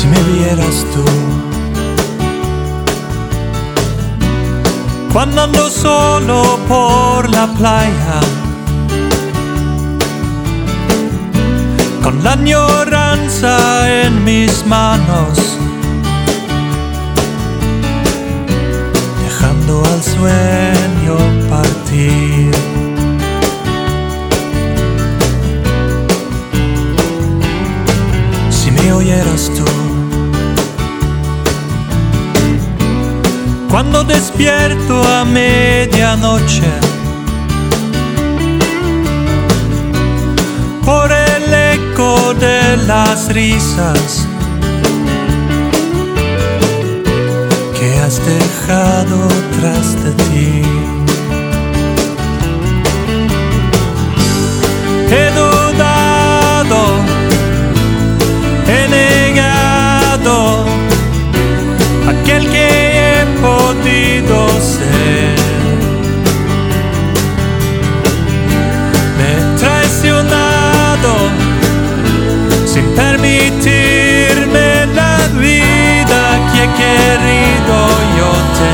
me vieras tú cuando ando solo por la playa, con la añoranza en mis manos, dejando al sueño partir. Si me oyeras tú cuando despierto a medianoche, por el eco de las risas que has dejado tras de ti. He dudado, he negado aquel que he podido ser. Me he traicionado sin permitirme la vida que he querido yo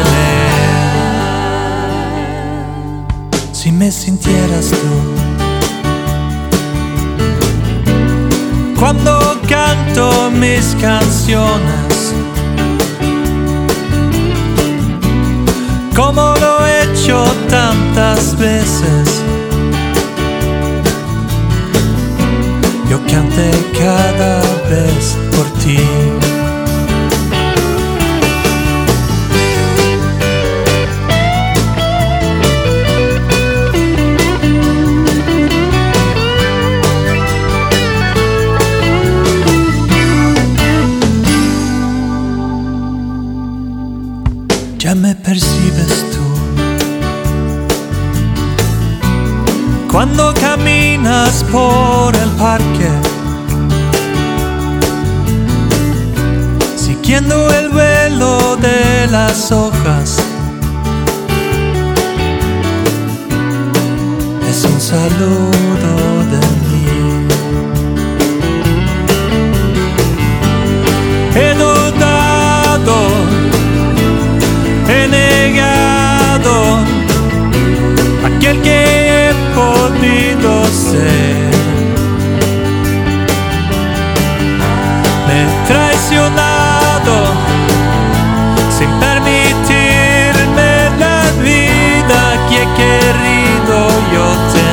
tener. Si me sintieras tú cuando canto mis canciones, como lo he hecho tantas veces, yo canté cada vez por ti. Ya me percibes tú cuando caminas por el parque, siguiendo el vuelo de las hojas. Es un saludo de mí. He dudado, he negado aquel que he podido ser. Me he traicionado sin permitirme la vida que he querido yo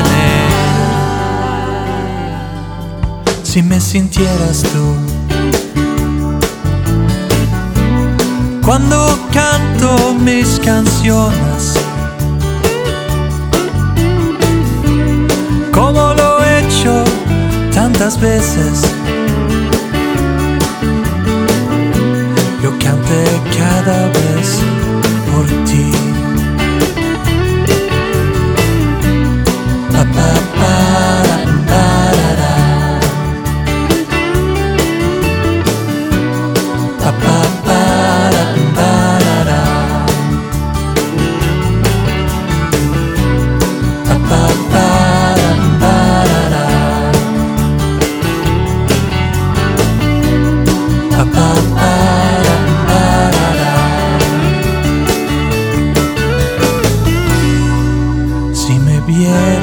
tener. Si me sintieras tú cuando canto mis canciones, como lo he hecho tantas veces, yo canté cada vez por ti. Pa, pa, para, parara. Pa, pa, para, parara. Pa, pa, para, parara. Pa, pa, para, parara. Si me vieras